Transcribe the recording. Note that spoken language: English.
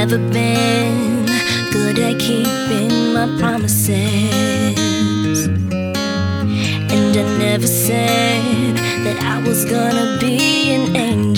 never been good at keeping my promises, and I never said that I was gonna be an angel.